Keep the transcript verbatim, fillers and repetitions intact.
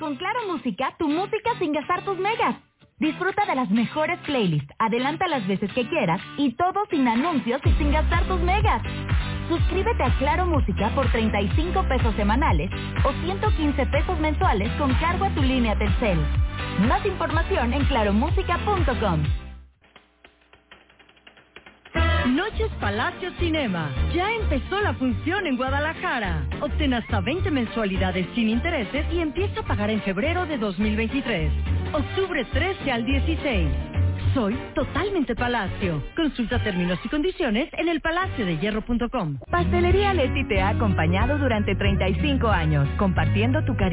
con Claro Música, tu música sin gastar tus megas. Disfruta de las mejores playlists, adelanta las veces que quieras y todo sin anuncios y sin gastar tus megas. Suscríbete a Claro Música por treinta y cinco pesos semanales o ciento quince pesos mensuales con cargo a tu línea Telcel. Más información en claro música punto com. Noches Palacio Cinema. Ya empezó la función en Guadalajara. Obtén hasta veinte mensualidades sin intereses y empieza a pagar en febrero de dos mil veintitrés. Octubre trece al dieciséis. Soy totalmente Palacio. Consulta términos y condiciones en el palacio de hierro punto com. Pastelería Leti te ha acompañado durante treinta y cinco años, compartiendo tu cariño.